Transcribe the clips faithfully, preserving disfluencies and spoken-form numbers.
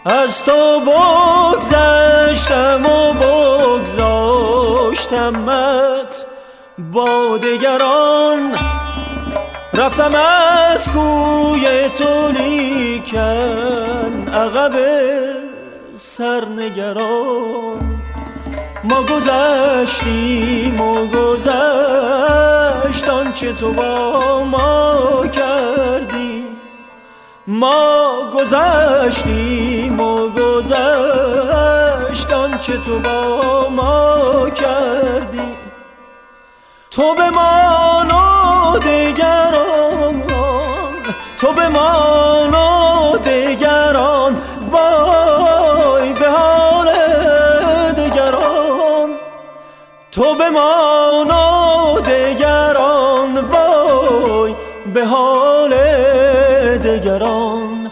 از تو بگذشتم و بگذاشتمت با دگران، رفتم از کوی تو لیکن عقب سرنگران. ما گذشتیم و گذشت آنچه تو با ما کردی، ما گذشتیم و گذشت آنچه تو با ما کردی. تو بمان و دگران، تو بمان و دگران، وای به حال دگران. تو بمان و دگران، وای به حال دگران.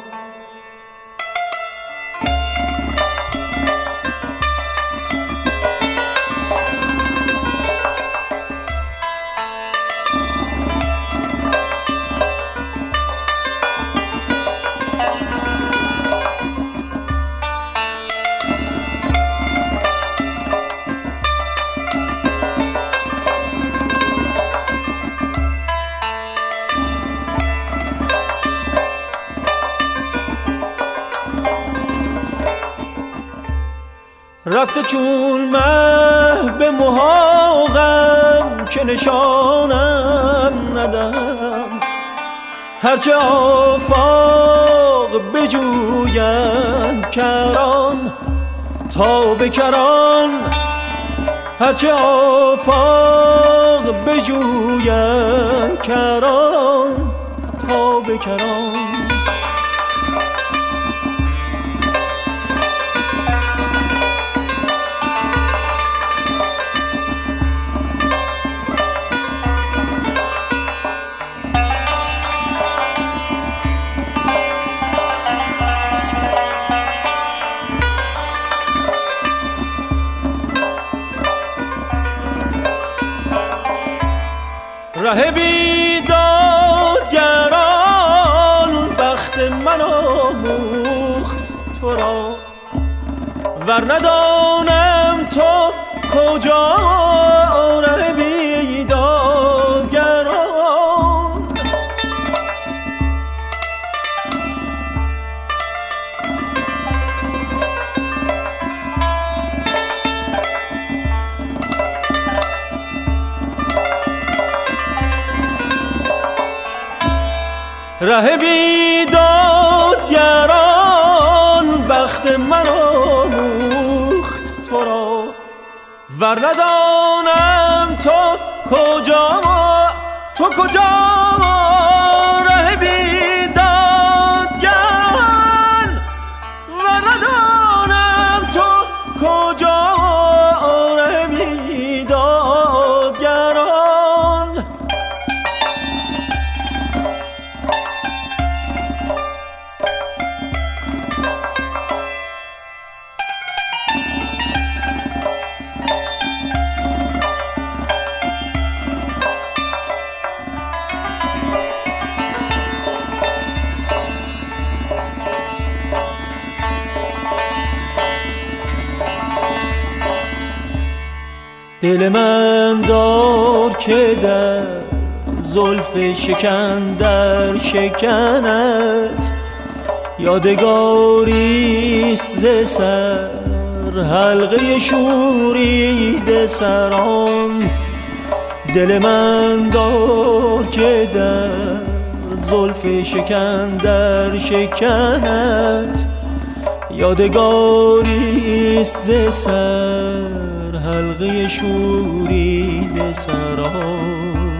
رفته چون مه به محاقم که نشانم ندم، هرچه آفاق بجویند کران تا به کران، هرچه آفاق بجویند کران تا به کران. ره بیدادگران بخت من آموخت تو را، ور ندانم تو کجا. ره بیدادگران، ره بیدادگران بخت من آموخت تو را، ور ندانم تو کجا. تو کجا ره بیدادگران، ور ندانم تو کجا ره بیدادگران. دل من دار که در زلف شکن در شکنت، یادگاریست ز سر حلقه شورید سران. دل من دار که در زلف شکن در شکنت، یادگاریست ز سر حلقه شورید سران.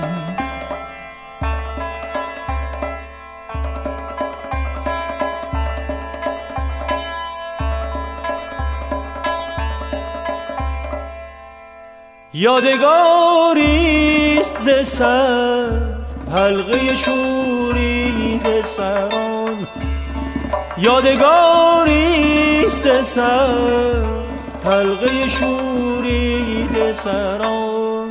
یادگاریست ز سر حلقه شورید سران. یادگاریست ز سر حلقه شورید سران.